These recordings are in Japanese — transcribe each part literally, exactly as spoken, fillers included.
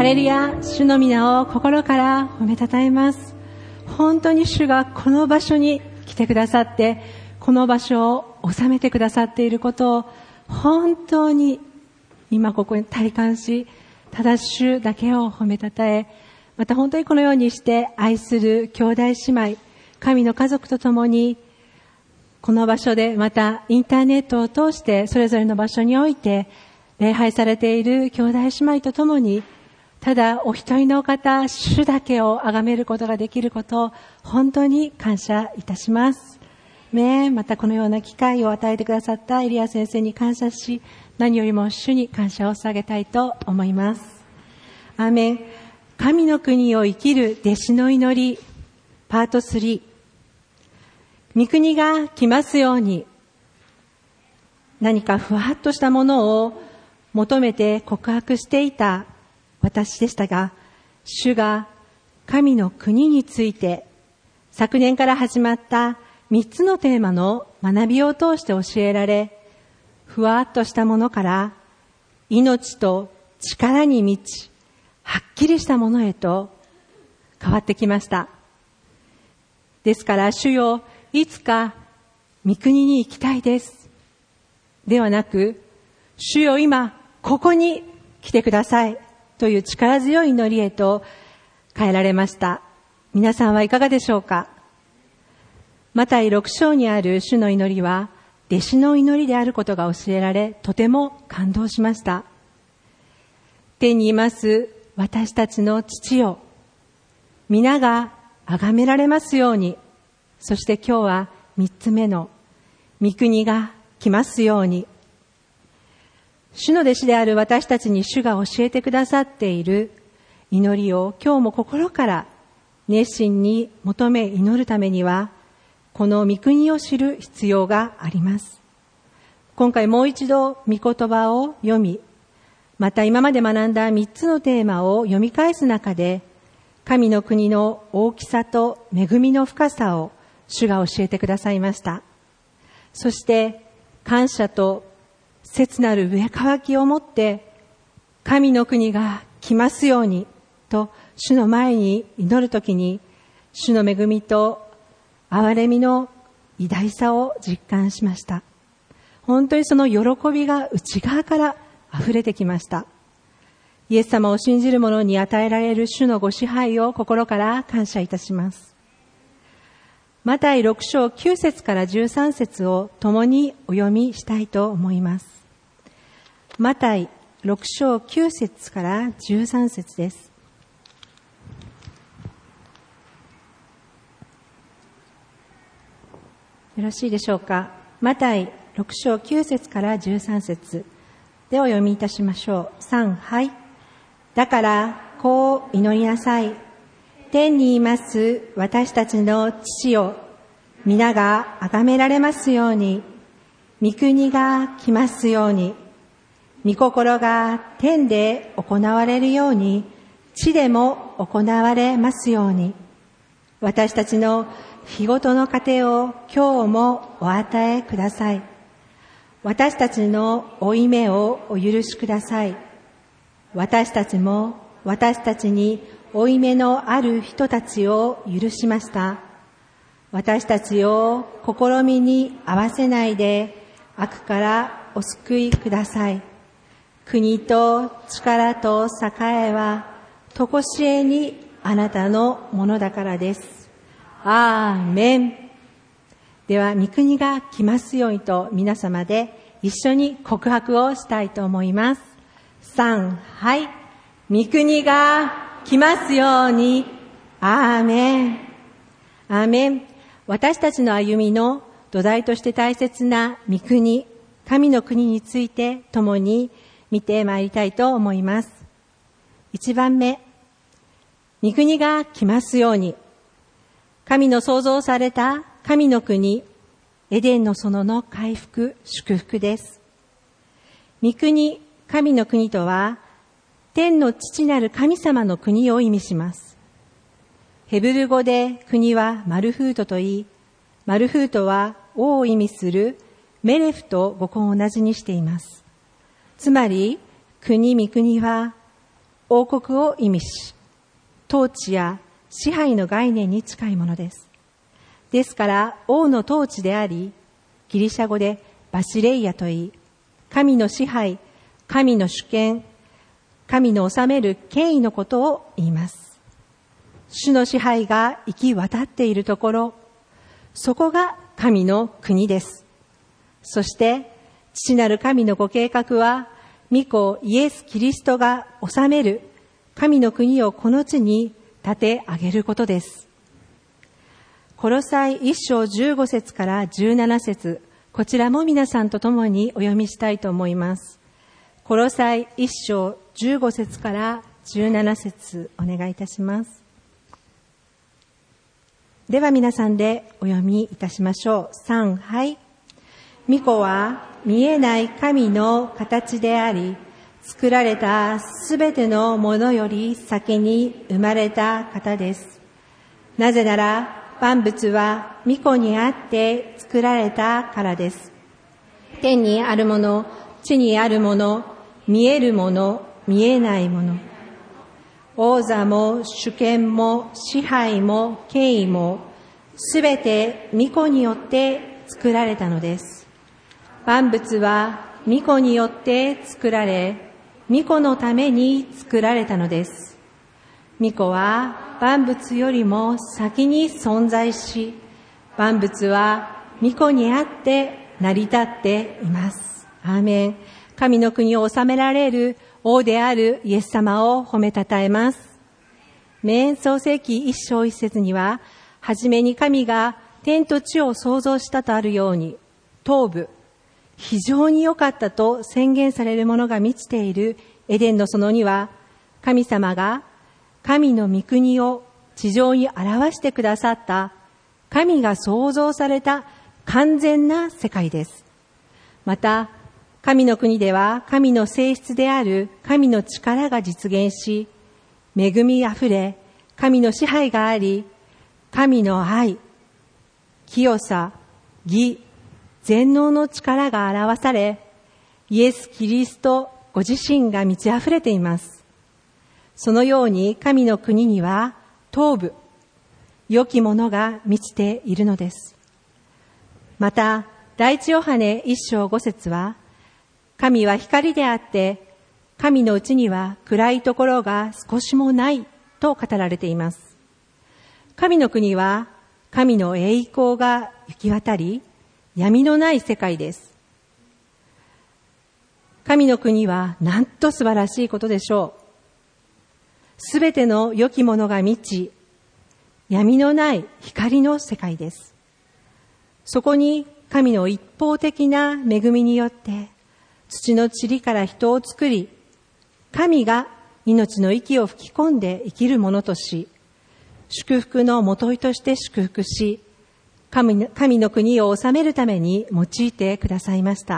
ハレルヤ、主の皆を心から褒めたたえます。本当に主がこの場所に来てくださって、この場所を収めてくださっていることを本当に今ここに体感し、ただ主だけを褒めたたえ、また本当にこのようにして愛する兄弟姉妹、神の家族と共にこの場所で、またインターネットを通してそれぞれの場所において礼拝されている兄弟姉妹と共に、ただお一人の方、主だけを崇めることができることを本当に感謝いたします。ね、またこのような機会を与えてくださったエリア先生に感謝し、何よりも主に感謝を捧げたいと思います。アーメン。神の国を生きる弟子の祈りパートスリー。御国が来ますように。何かふわっとしたものを求めて告白していた私でしたが、主が神の国について昨年から始まった三つのテーマの学びを通して教えられ、ふわっとしたものから命と力に満ち、はっきりしたものへと変わってきました。ですから、主よ、いつか御国に行きたいです。ではなく、主よ、今ここに来てくださいという力強い祈りへと変えられました。皆さんはいかがでしょうか。マタイろく章にある主の祈りは弟子の祈りであることが教えられ、とても感動しました。天にいます私たちの父よ、皆が崇められますように。そして今日は三つ目の御国が来ますように。主の弟子である私たちに主が教えてくださっている祈りを今日も心から熱心に求め祈るためには、この御国を知る必要があります。今回もう一度御言葉を読み、また今まで学んだ三つのテーマを読み返す中で、神の国の大きさと恵みの深さを主が教えてくださいました。そして感謝と切なる上渇きを持って、神の国が来ますようにと主の前に祈るときに、主の恵みと憐れみの偉大さを実感しました。本当にその喜びが内側から溢れてきました。イエス様を信じる者に与えられる主のご支配を心から感謝いたします。マタイろく章きゅう節からじゅうさん節を共にお読みしたいと思います。マタイろく章きゅう節からじゅうさん節です。よろしいでしょうか。マタイろく章きゅう節からじゅうさん節でお読みいたしましょう。さん、はい。だからこう祈りなさい。天にいます私たちの父よ、皆が崇められますように。御国が来ますように。御心が天で行われるように、地でも行われますように。私たちの日ごとの糧を今日もお与えください。私たちの負い目をお許しください。私たちも私たちに負い目のある人たちを許しました。私たちを試みに合わせないで悪からお救いください。国と力と栄えはとこしえにあなたのものだからです。アーメン。では御国が来ますようにと皆様で一緒に告白をしたいと思います。さん、はい。御国が来ますように。アーメン。アーメン。私たちの歩みの土台として大切な御国、神の国について共に見てまいりたいと思います。一番目、御国が来ますように。神の創造された神の国、エデンの園の回復、祝福です。御国、神の国とは、天の父なる神様の国を意味します。ヘブル語で国はマルフートと言い、マルフートは王を意味するメレフと語根を同じにしています。つまり、国、御国は王国を意味し、統治や支配の概念に近いものです。ですから王の統治であり、ギリシャ語でバシレイヤといい、神の支配、神の主権、神の治める権威のことを言います。主の支配が行き渡っているところ、そこが神の国です。そして父なる神のご計画は、御子イエス・キリストが治める神の国をこの地に立て上げることです。コロサイ一章十五節から十七節、こちらも皆さんと共にお読みしたいと思います。コロサイ一章十五節から十七節、お願いいたします。では皆さんでお読みいたしましょう。三、はい。御子は見えない神の形であり、作られたすべてのものより先に生まれた方です。なぜなら万物は御子にあって作られたからです。天にあるもの、地にあるもの、見えるもの、見えないもの、王座も主権も支配も権威も、すべて御子によって作られたのです。万物は御子によって作られ、御子のために作られたのです。御子は万物よりも先に存在し、万物は御子にあって成り立っています。アーメン。神の国を治められる王であるイエス様を褒めたたえます。名創世記一章一節には、はじめに神が天と地を創造したとあるように、頭部、非常に良かったと宣言されるものが満ちているエデンの園には、神様が神の御国を地上に表してくださった神が創造された完全な世界です。また、神の国では神の性質である神の力が実現し、恵みあふれ、神の支配があり、神の愛、清さ、義、全能の力が表され、イエス・キリストご自身が満ち溢れています。そのように神の国には頭部、良きものが満ちているのです。また、第一ヨハネ一章五節は、神は光であって、神のうちには暗いところが少しもないと語られています。神の国は神の栄光が行き渡り、闇のない世界です。神の国はなんと素晴らしいことでしょう。すべての良きものが満ち、闇のない光の世界です。そこに神の一方的な恵みによって、土の塵から人を作り、神が命の息を吹き込んで生きるものとし、祝福のもといとして祝福し、神、神の国を治めるために用いてくださいました。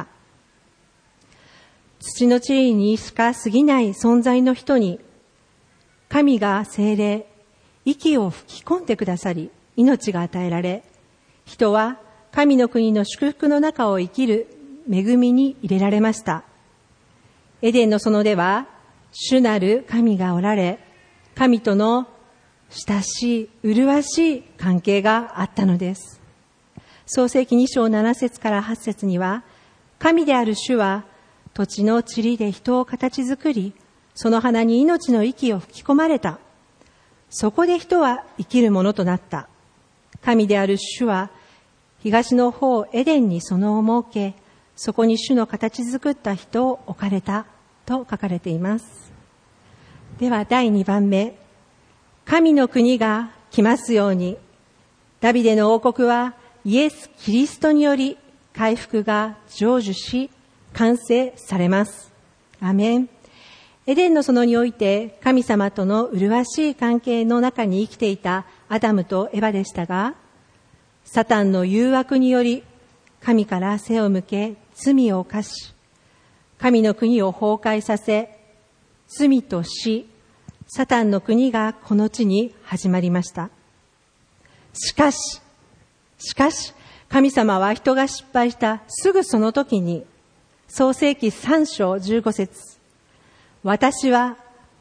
土の塵にしか過ぎない存在の人に、神が聖霊、息を吹き込んでくださり、命が与えられ、人は神の国の祝福の中を生きる恵みに入れられました。エデンの園では、主なる神がおられ、神との親しい、麗しい関係があったのです。創世記に章なな節からはち節には、神である主は、土地の塵で人を形作り、その花に命の息を吹き込まれた。そこで人は生きるものとなった。神である主は、東の方エデンに園を設け、そこに主の形作った人を置かれたと書かれています。ではだいにばんめ、神の国が来ますように。ダビデの王国はイエス・キリストにより回復が成就し完成されます。アメン。エデンの園において神様との麗しい関係の中に生きていたアダムとエバでしたが、サタンの誘惑により神から背を向け罪を犯し、神の国を崩壊させ、罪と死、サタンの国がこの地に始まりました。しかし、しかし、神様は人が失敗したすぐその時に、創世記さん章じゅうご節、私は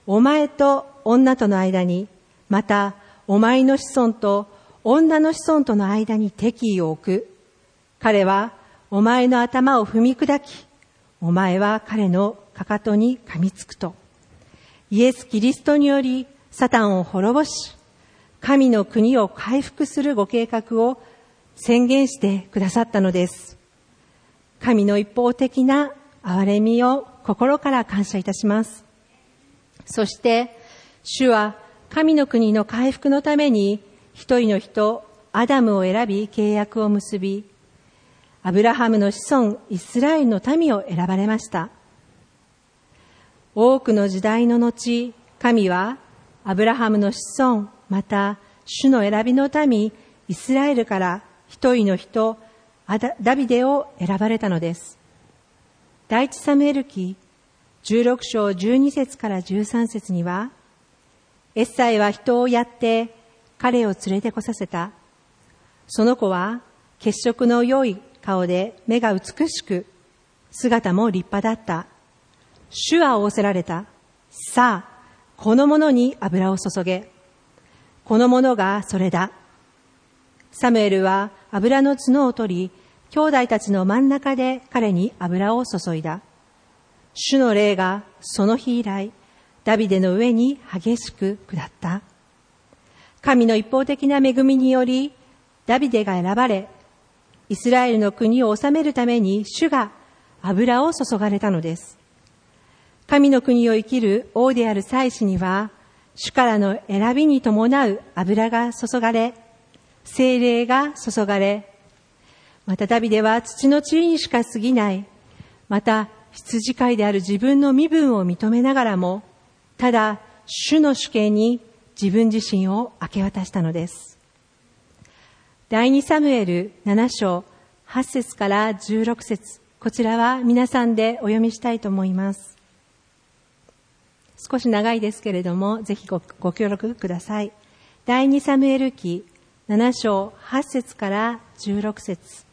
お前と女との間に、またお前の子孫と女の子孫との間に敵意を置く。彼はお前の頭を踏み砕き、お前は彼のかかとに噛みつくと。イエス・キリストによりサタンを滅ぼし、神の国を回復するご計画を宣言してくださったのです。神の一方的な憐れみを心から感謝いたします。そして、主は神の国の回復のために一人の人、アダムを選び契約を結び、アブラハムの子孫イスラエルの民を選ばれました。多くの時代の後、神はアブラハムの子孫、また主の選びの民イスラエルから一人の人、ダビデを選ばれたのです。第一サムエル記じゅうろく章じゅうに節からじゅうさん節には、エッサイは人をやって彼を連れてこさせた。その子は血色の良い顔で目が美しく、姿も立派だった。主は仰せられた。さあ、この者に油を注げ。この者がそれだ。サムエルは油の角を取り、兄弟たちの真ん中で彼に油を注いだ。主の霊がその日以来、ダビデの上に激しく下った。神の一方的な恵みにより、ダビデが選ばれ、イスラエルの国を治めるために主が油を注がれたのです。神の国を生きる王である祭司には、主からの選びに伴う油が注がれ、聖霊が注がれ、またダビデは土の塵にしか過ぎない、また羊飼いである自分の身分を認めながらも、ただ主の主権に自分自身を明け渡したのです。第二サムエルなな章はち節からじゅうろく節、こちらは皆さんでお読みしたいと思います。少し長いですけれども、ぜひ ご, ご協力ください。第二サムエル記なな章はち節からじゅうろく節。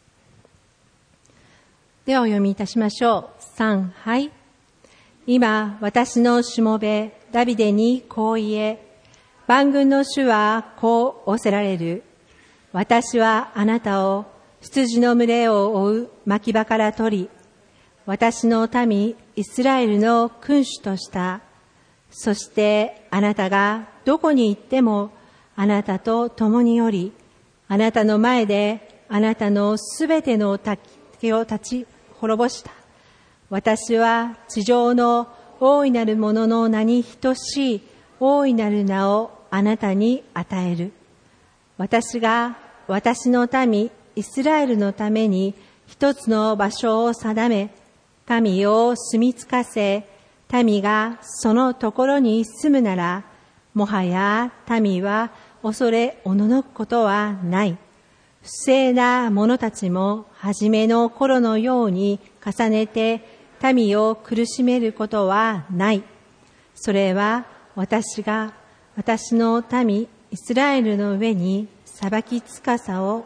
ではお読みいたしましょう。さん、はい。今、私のしもべ、ダビデにこう言え、万軍の主はこう仰せられる。私はあなたを羊の群れを追う牧場から取り、私の民イスラエルの君主とした。そしてあなたがどこに行ってもあなたと共におり、あなたの前であなたのすべての敵を立ち滅ぼした。私は地上の大いなるものの名に等しい大いなる名をあなたに与える。私が私の民イスラエルのために一つの場所を定め、民を住み着かせ、民がそのところに住むなら、もはや民は恐れおののくことはない。不正な者たちも初めの頃のように重ねて民を苦しめることはない。それは私が私の民イスラエルの上に裁きつかさを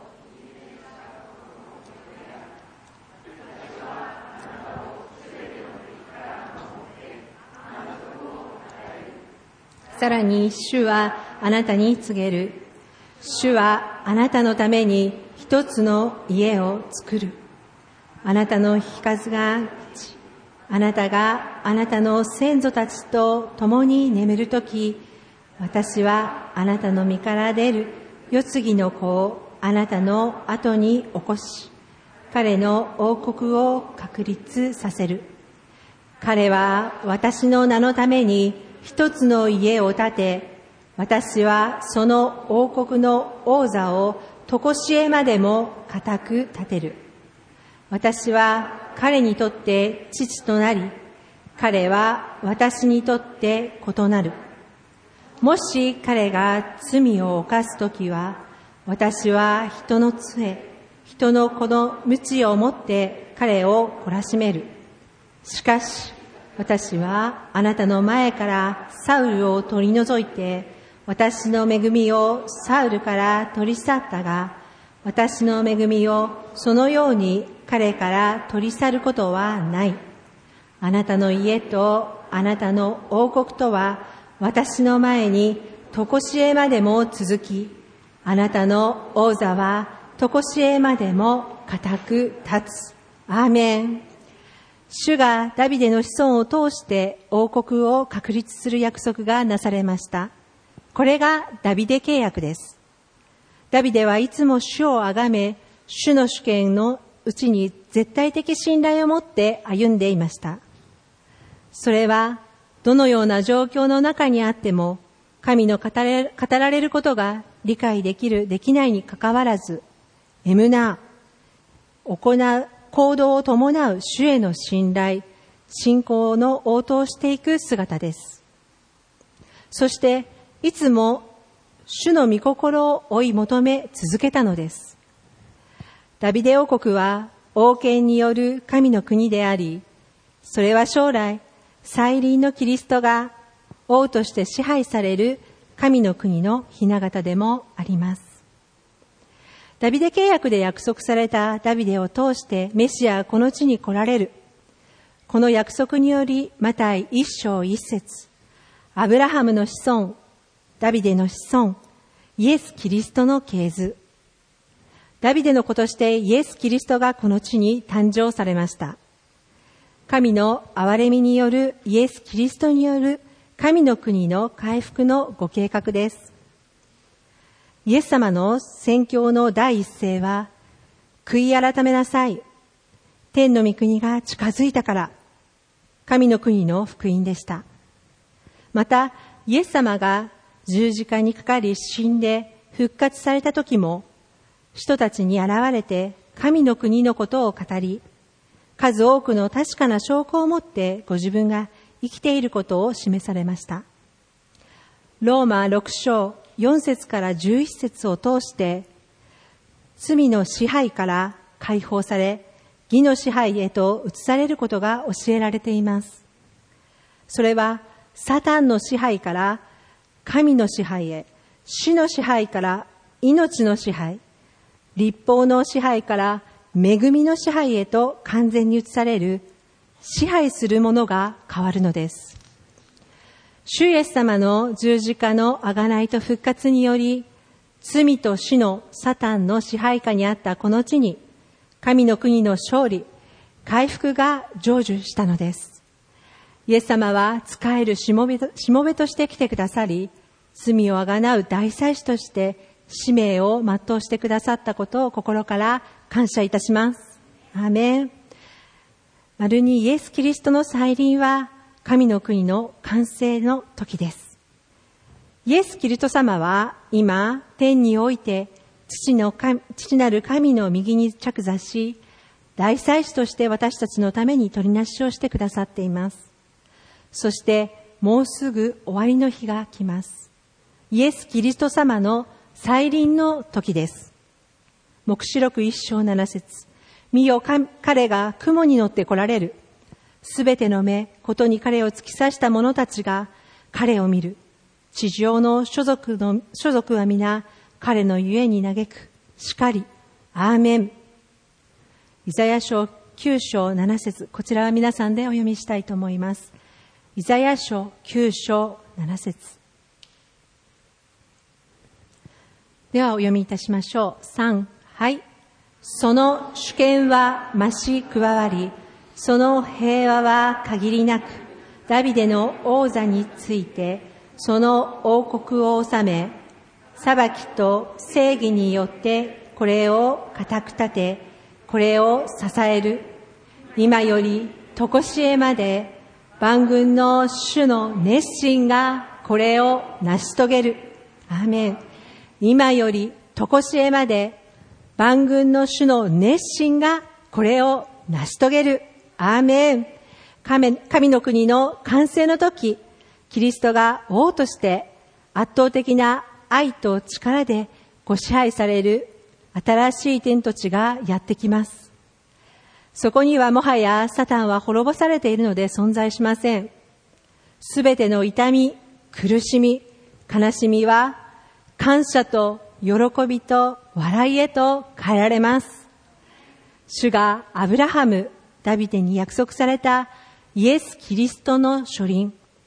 さらに主はあなたに告げる。主はあなたのために一つの家を作る。あなたの日数が来ち、あなたがあなたの先祖たちと共に眠るとき、私はあなたの身から出る世継ぎの子をあなたの後に起こし、彼の王国を確立させる。彼は私の名のために一つの家を建て、私はその王国の王座をとこしえまでも固く立てる。私は彼にとって父となり、彼は私にとって子となる。もし彼が罪を犯すときは、私は人の杖、人の子の鞭を持って彼を懲らしめる。しかし、私はあなたの前からサウルを取り除いて、私の恵みをサウルから取り去ったが、私の恵みをそのように彼から取り去ることはない。あなたの家とあなたの王国とは私の前にとこしえまでも続き、あなたの王座はとこしえまでも固く立つ。アーメン。主がダビデの子孫を通して王国を確立する約束がなされました。これがダビデ契約です。ダビデはいつも主をあがめ、主の主権のうちに絶対的信頼を持って歩んでいました。それはどのような状況の中にあっても、神の語れ、語られることが理解できる、できないにかかわらず、エムナー、行う、行動を伴う主への信頼、信仰の応答していく姿です。そして、いつも主の御心を追い求め続けたのです。ダビデ王国は王権による神の国であり、それは将来、再臨のキリストが王として支配される神の国の雛形でもあります。ダビデ契約で約束されたダビデを通してメシアはこの地に来られる。この約束により、マタイ一章一節、アブラハムの子孫、ダビデの子孫、イエス・キリストの系図。ダビデの子としてイエス・キリストがこの地に誕生されました。神の憐れみによるイエス・キリストによる神の国の回復のご計画です。イエス様の宣教の第一声は、悔い改めなさい。天の御国が近づいたから。神の国の福音でした。また、イエス様が十字架にかかり死んで復活された時も、人たちに現れて神の国のことを語り、数多くの確かな証拠を持ってご自分が生きていることを示されました。ローマ六章四節から十一節を通して、罪の支配から解放され、義の支配へと移されることが教えられています。それは、サタンの支配から神の支配へ、死の支配から命の支配、律法の支配から恵みの支配へと完全に移される、支配するものが変わるのです。主イエス様の十字架の贖いと復活により、罪と死のサタンの支配下にあったこの地に、神の国の勝利、回復が成就したのです。イエス様は仕えるしもべと、しもべとして来てくださり、罪をあがなう大祭司として使命を全うしてくださったことを心から感謝いたします。アーメン。丸にイエス・キリストの再臨は神の国の完成の時です。イエス・キリスト様は今天において父の神、父なる神の右に着座し、大祭司として私たちのために取りなしをしてくださっています。そしてもうすぐ終わりの日が来ます。イエス・キリスト様の再臨の時です。黙示録一章七節。見よ、彼が雲に乗って来られる。すべての目、ことに彼を突き刺した者たちが彼を見る。地上の所属の、所属は皆彼のゆえに嘆く。しかり。アーメン。イザヤ書九章七節。こちらは皆さんでお読みしたいと思います。イザヤ書九章七節。ではお読みいたしましょう。三、はい。その主権は増し加わり、その平和は限りなく、ダビデの王座について、その王国を治め、裁きと正義によってこれを固く立て、これを支える。今よりとこしえまで、万軍の主の熱心がこれを成し遂げる。アーメン。今よりとこしえまで、万軍の主の熱心がこれを成し遂げる。アーメン。神、神の国の完成の時、キリストが王として圧倒的な愛と力でご支配される新しい天と地がやってきます。そこにはもはやサタンは滅ぼされているので存在しません。すべての痛み、苦しみ、悲しみは感謝と喜びと笑いへと変えられます。主がアブラハム、ダビデに約束されたイエス・キリストの初臨、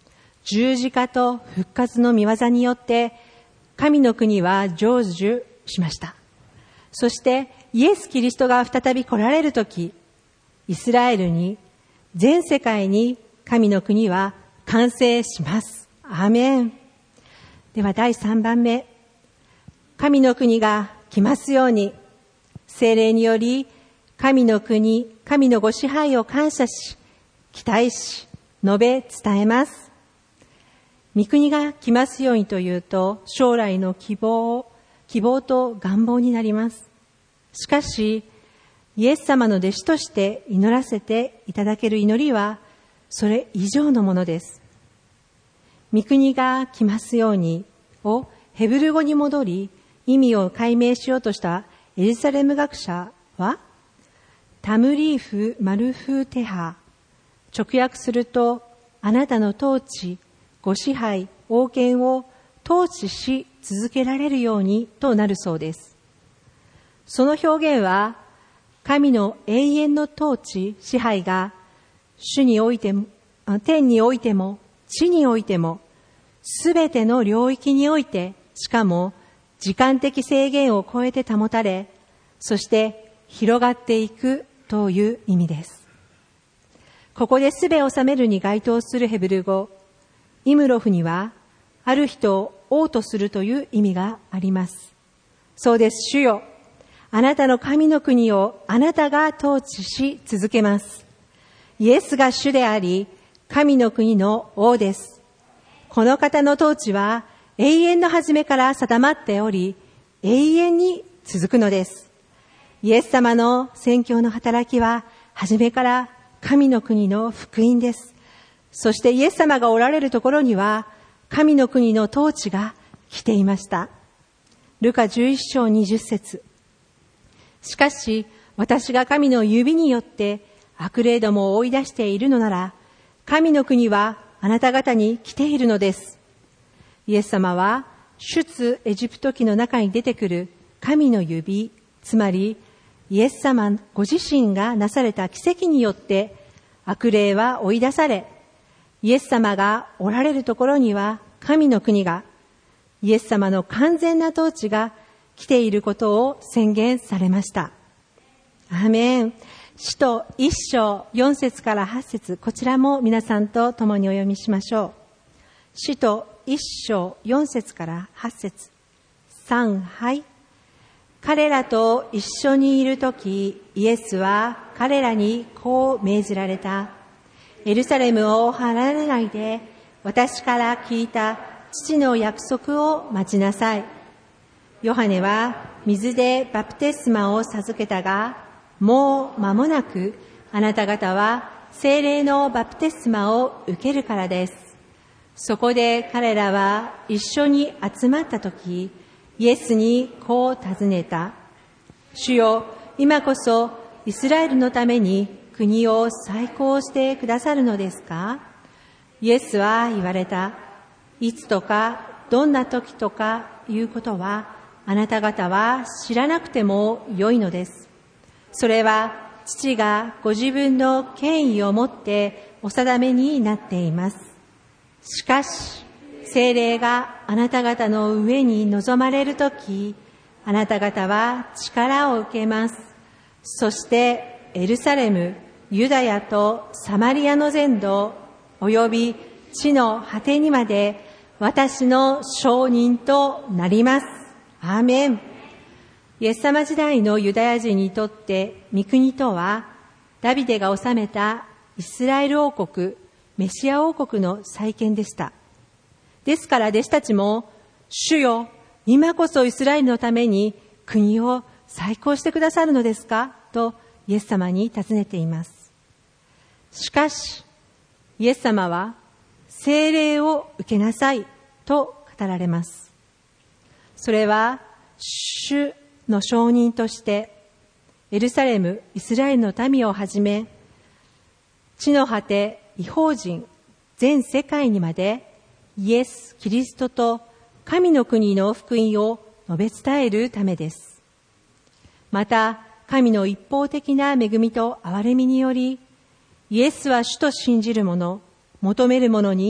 十字架と復活の御業によって神の国は成就しました。そしてイエス・キリストが再び来られるとき、イスラエルに、全世界に神の国は完成します。アーメン。ではだいさんばんめ、神の国が来ますように、聖霊により神の国、神のご支配を感謝し、期待し、述べ伝えます。御国が来ますようにというと、将来の希望、希望と願望になります。しかし、イエス様の弟子として祈らせていただける祈りは、それ以上のものです。御国が来ますようにをヘブル語に戻り、意味を解明しようとしたエルサレム学者は、タムリーフ・マルフテハ、直訳すると、あなたの統治、ご支配、王権を統治し続けられるようにとなるそうです。その表現は、神の永遠の統治、支配が、主においても、天においても、地においても、すべての領域において、しかも時間的制限を超えて保たれ、そして広がっていくという意味です。ここですべを治めるに該当するヘブル語、イムロフには、ある人を王とするという意味があります。そうです、主よ。あなたの神の国をあなたが統治し続けます。イエスが主であり、神の国の王です。この方の統治は永遠の初めから定まっており、永遠に続くのです。イエス様の宣教の働きは、初めから神の国の福音です。そしてイエス様がおられるところには、神の国の統治が来ていました。ルカじゅういっ章にじゅっ節。しかし、私が神の指によって悪霊どもを追い出しているのなら、神の国はあなた方に来ているのです。イエス様は、出エジプト記の中に出てくる神の指、つまりイエス様ご自身がなされた奇跡によって悪霊は追い出され、イエス様がおられるところには神の国が、イエス様の完全な統治が来ていることを宣言されました。アーメン。使徒一章四節から八節、こちらも皆さんと共にお読みしましょう。使徒一章四節から八節。三、はい。彼らと一緒にいるとき、イエスは彼らにこう命じられた。エルサレムを離れないで、私から聞いた父の約束を待ちなさい。ヨハネは水でバプテスマを授けたが、もう間もなくあなた方は聖霊のバプテスマを受けるからです。そこで彼らは一緒に集まったとき、イエスにこう尋ねた。主よ、今こそイスラエルのために国を再興してくださるのですか？イエスは言われた。いつとかどんな時とかいうことはあなた方は知らなくてもよいのです。それは父がご自分の権威をもってお定めになっています。しかし、聖霊があなた方の上に臨まれるとき、あなた方は力を受けます。そしてエルサレム、ユダヤとサマリアの全土、および地の果てにまで私の証人となります。アーメン。イエス様時代のユダヤ人にとって御国とは、ダビデが治めたイスラエル王国、メシア王国の再建でした。ですから弟子たちも、主よ、今こそイスラエルのために国を再興してくださるのですかとイエス様に尋ねています。しかし、イエス様は聖霊を受けなさいと語られます。それは主の証人としてエルサレム、イスラエルの民をはじめ、地の果て、異邦人、全世界にまでイエス・キリストと神の国の福音を述べ伝えるためです。また、神の一方的な恵みと憐れみにより、イエスは主と信じる者、求める者に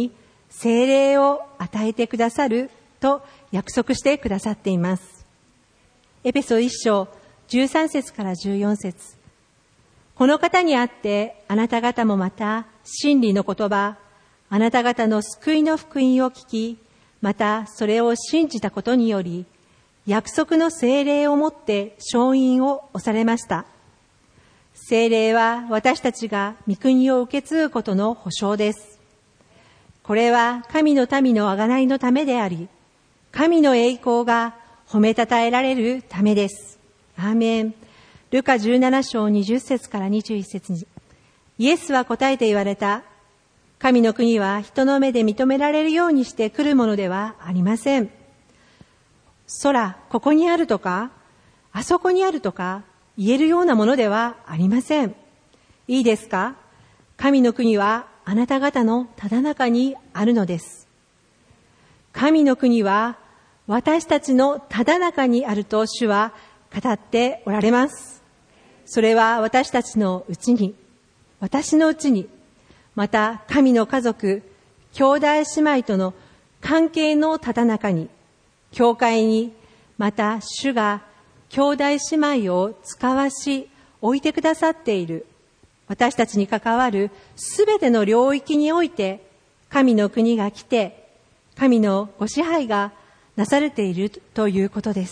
聖霊を与えてくださると約束してくださっています。エペソ一章じゅうさん節からじゅうよん節。この方にあってあなた方もまた真理の言葉、あなた方の救いの福音を聞き、またそれを信じたことにより、約束の聖霊をもって承認を押されました。聖霊は私たちが御国を受け継ぐことの保証です。これは神の民の贖いのためであり、神の栄光が褒めたたえられるためです。アーメン。ルカじゅうなな章にじゅっ節からにじゅういち節に、イエスは答えて言われた。神の国は人の目で認められるようにして来るものではありません。空、ここにあるとか、あそこにあるとか言えるようなものではありません。いいですか？神の国はあなた方のただ中にあるのです。神の国は私たちのただ中にあると主は語っておられます。それは私たちのうちに、私のうちに、また神の家族、兄弟姉妹との関係のただ中に、教会に、また主が兄弟姉妹を使わし置いてくださっている、私たちに関わるすべての領域において、神の国が来て、神のご支配がなされているということです。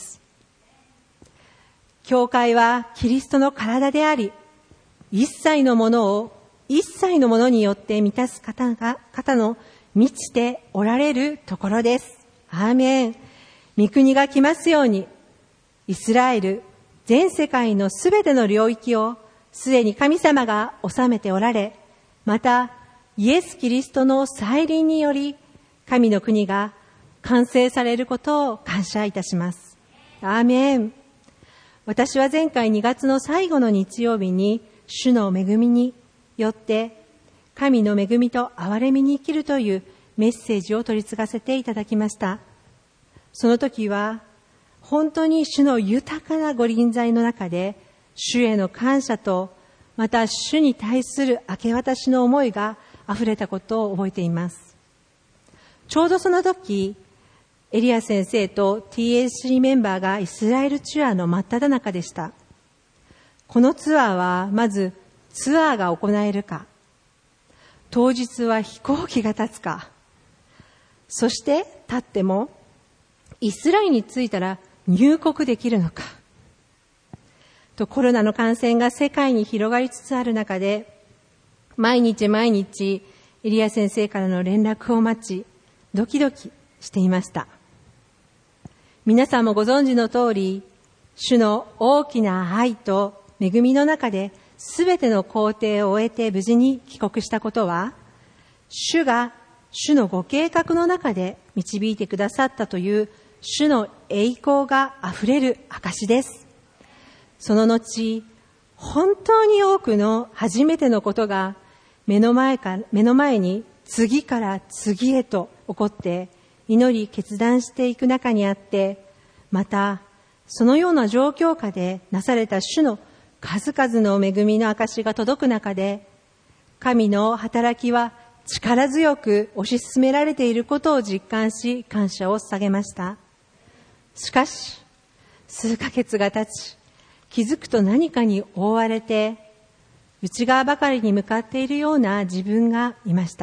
教会はキリストの体であり、一切のものを一切のものによって満たす方が、方の満ちておられるところです。アーメン。御国が来ますように、イスラエル、全世界のすべての領域をすでに神様が治めておられ、またイエス・キリストの再臨により、神の国が完成されることを感謝いたします。アーメン。私は前回にがつの最後の日曜日に主の恵みによって神の恵みと憐れみに生きるというメッセージを取り継がせていただきました。その時は本当に主の豊かなご臨在の中で主への感謝とまた主に対する明け渡しの思いがあふれたことを覚えています。ちょうどその時エリア先生と ティーエーシー メンバーがイスラエルツアーの真っ只中でした。このツアーはまずツアーが行えるか、当日は飛行機が立つか、そして立ってもイスラエルに着いたら入国できるのかと、コロナの感染が世界に広がりつつある中で、毎日毎日エリア先生からの連絡を待ち、ドキドキしていました。皆さんもご存知の通り、主の大きな愛と恵みの中で全ての工程を終えて無事に帰国したことは、主が主のご計画の中で導いてくださったという主の栄光があふれる証です。その後、本当に多くの初めてのことが目の前か、目の前に次から次へと起こって祈り決断していく中にあって、またそのような状況下でなされた主の数々の恵みの証が届く中で、神の働きは力強く推し進められていることを実感し、感謝を捧げました。しかし数ヶ月が経ち、気づくと何かに覆われて内側ばかりに向かっているような自分がいました。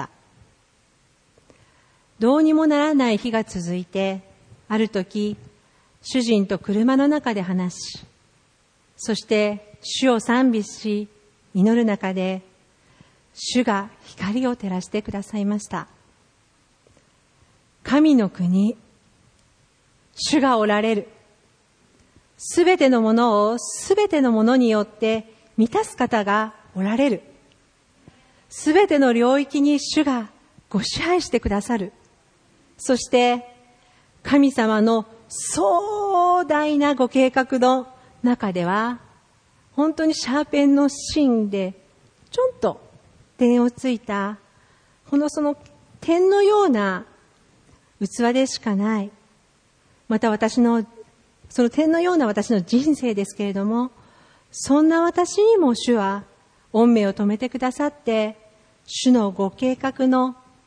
どうにもならない日が続いて、ある時主人と車の中で話し、そして主を賛美し祈る中で、主が光を照らしてくださいました。神の国、主がおられる。すべてのものをすべてのものによって満たす方がおられる。すべての領域に主がご支配してくださる。そして神様の壮大なご計画の中では、本当にシャーペンの芯でちょんと点をついた、このその点のような器でしかない。また私のその点のような私の人生ですけれども、そんな私にも主は御目を留めてくださって、主のご計画の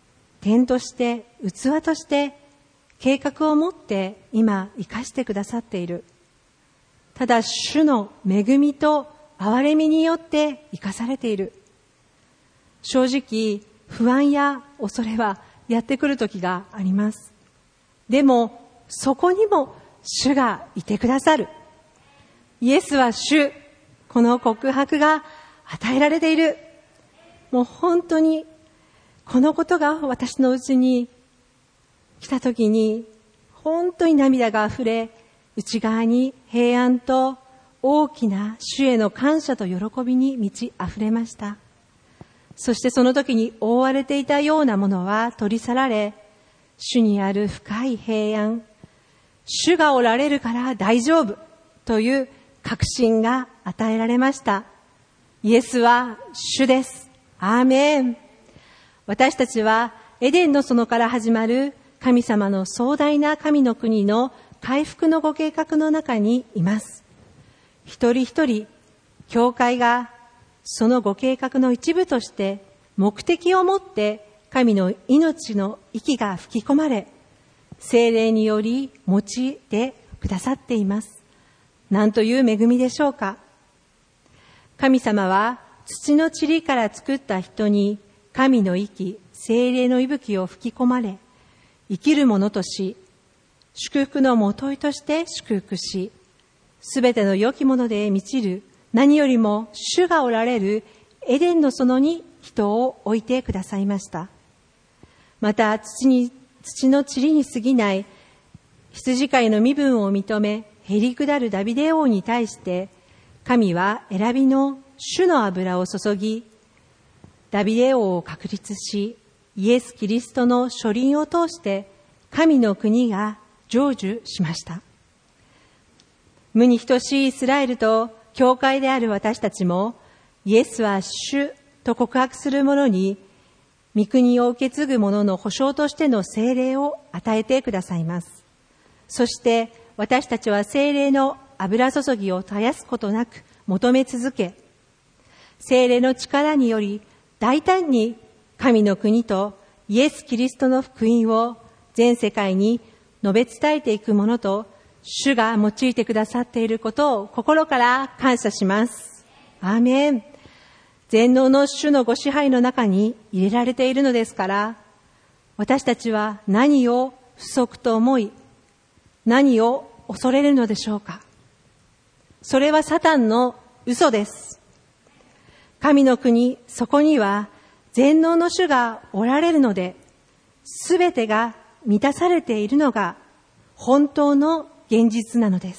点として、器として、計画を持って今生かしてくださっている。ただ主の恵みと憐れみによって生かされている。正直不安や恐れはやってくる時があります。でもそこにも主がいてくださる。イエスは主、この告白が与えられている。もう本当にこのことが私のうちに来た時に本当に涙があふれ、内側に平安と大きな主への感謝と喜びに満ち溢れました。そしてその時に覆われていたようなものは取り去られ、主にある深い平安、主がおられるから大丈夫という確信が与えられました。イエスは主です。アーメン。私たちはエデンの園から始まる神様の壮大な神の国の回復のご計画の中にいます。一人一人、教会がそのご計画の一部として目的を持って神の命の息が吹き込まれ、聖霊により用いてくださっています。なんという恵みでしょうか。神様は土の塵から作った人に神の息、聖霊の息吹を吹き込まれ、生きるものとし、祝福のもといとして祝福し、すべての良きもので満ちる、何よりも主がおられるエデンの園に人を置いてくださいました。また土に、土の塵に過ぎない羊飼いの身分を認め、へりくだるダビデ王に対して、神は選びの主の油を注ぎ、ダビデ王を確立し、イエス・キリストの書輪を通して神の国が成就しました。無に等しいイスラエルと教会である私たちも、イエスは主と告白する者に、御国を受け継ぐ者の保証としての聖霊を与えてくださいます。そして私たちは聖霊の油注ぎを絶やすことなく求め続け、聖霊の力により大胆に神の国とイエス・キリストの福音を全世界に述べ伝えていくものと、主が用いてくださっていることを心から感謝します。アーメン。全能の主のご支配の中に入れられているのですから、私たちは何を不足と思い、何を恐れるのでしょうか。それはサタンの嘘です。神の国、そこには全能の主がおられるので、すべてが満たされているのが本当の現実なのです。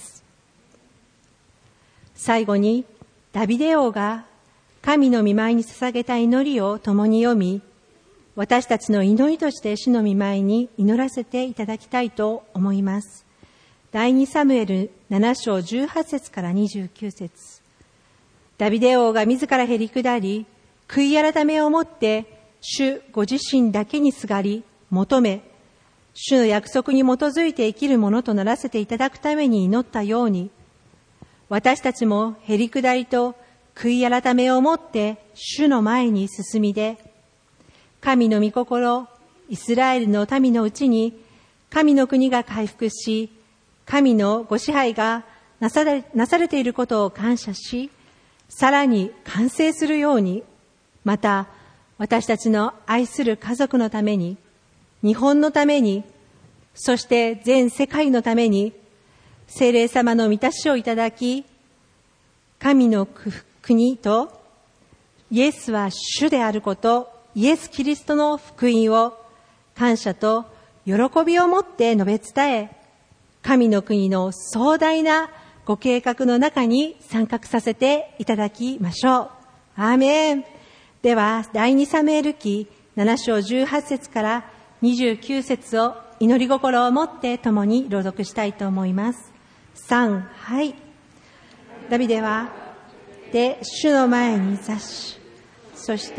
最後にダビデ王が神の御前に捧げた祈りを共に読み、私たちの祈りとして主の御前に祈らせていただきたいと思います。第二サムエルなな章じゅうはち節からにじゅうきゅう節。ダビデ王が自らへり下り、悔い改めをもって主ご自身だけにすがり求め、主の約束に基づいて生きるものとならせていただくために祈ったように、私たちもへり下りと悔い改めをもって主の前に進みで、神の御心、イスラエルの民のうちに神の国が回復し、神のご支配がなされ、なされていることを感謝し、さらに完成するように、また私たちの愛する家族のために、日本のために、そして全世界のために、聖霊様の満たしをいただき、神の国とイエスは主であること、イエス・キリストの福音を感謝と喜びをもって述べ伝え、神の国の壮大なご計画の中に参画させていただきましょう。アーメン。では、第二サムエル記なな章じゅうはち節からにじゅうきゅう節を祈り心を持って共に朗読したいと思います。さん、はい。ダビデは、で、主の前に座し、そして、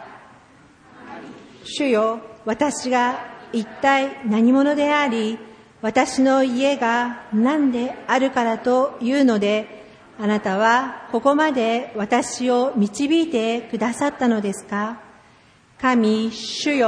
主よ、私が一体何者であり、私の家が何であるからというので、あなたはここまで私を導いてくださったのですか。神、主よ、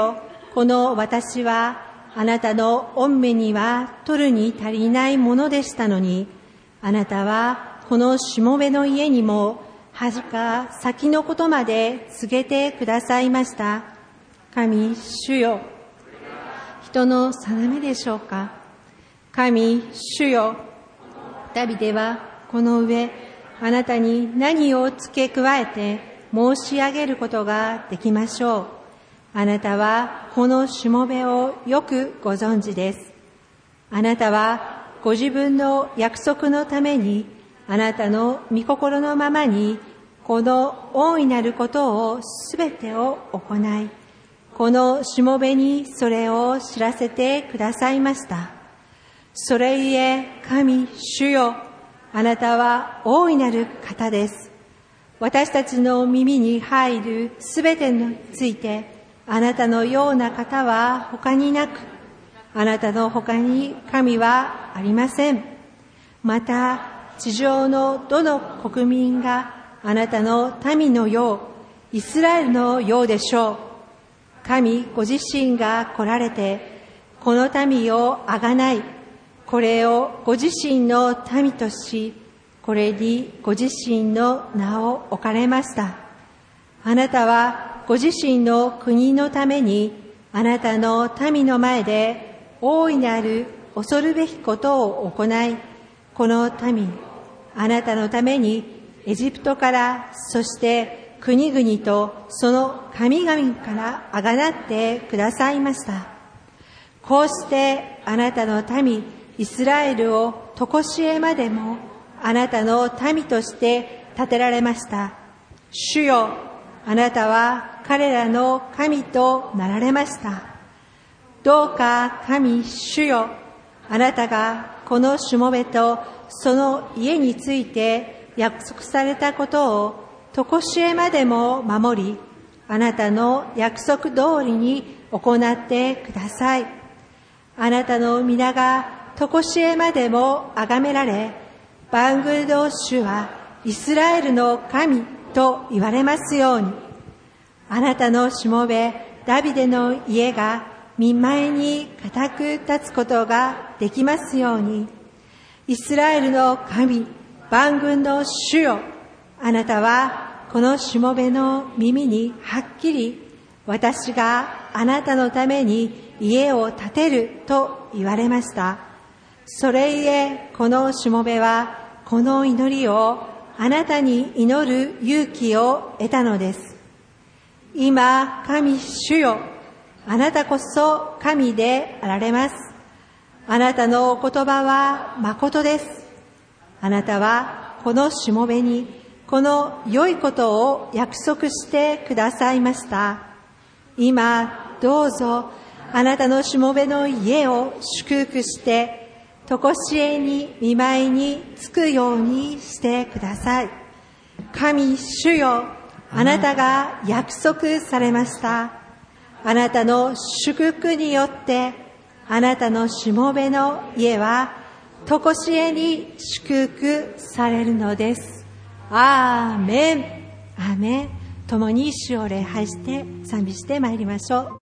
この私はあなたの御目には取るに足りないものでしたのに、あなたはこのしもべの家にもはじか先のことまで告げてくださいました。神、主よ、人の定めでしょうか。神、主よ、ダビデはこの上、あなたに何を付け加えて申し上げることができましょう。あなたはこのしもべをよくご存知です。あなたはご自分の約束のために、あなたの御心のままに、この大いなることをすべてを行い、このしもべにそれを知らせてくださいました。それゆえ、神、主よ、あなたは大いなる方です。私たちの耳に入るすべてについて、あなたのような方は他になく、あなたの他に神はありません。また、地上のどの国民があなたの民のよう、イスラエルのようでしょう。神ご自身が来られて、この民をあがない、これをご自身の民とし、これにご自身の名を置かれました。あなたはご自身の国のために、あなたの民の前で大いなる恐るべきことを行い、この民、あなたのためにエジプトから、そして国々とその神々からあがなってくださいました。こうしてあなたの民イスラエルを常しえまでもあなたの民として立てられました。主よ、あなたは彼らの神となられました。どうか神、主よ、あなたがこのしもべとその家について約束されたことを常しえまでも守り、あなたの約束通りに行ってください。あなたの皆が常しえまでも崇められ、万軍の主はイスラエルの神と言われますように。あなたのしもべダビデの家が御前に固く立つことができますように。イスラエルの神、万軍の主よ、あなたはこのしもべの耳にはっきり、私があなたのために家を建てると言われました。それゆえ、このしもべはこの祈りをあなたに祈る勇気を得たのです。今、神主よ、あなたこそ神であられます。あなたのお言葉は誠です。あなたはこのしもべにこの良いことを約束してくださいました。今、どうぞあなたのしもべの家を祝福して、とこしえに見舞いにつくようにしてください。神主よ、あなたが約束されました。あなたの祝福によって、あなたのしもべの家は、とこしえに祝福されるのです。アーメン。アーメン。共に主を礼拝して賛美してまいりましょう。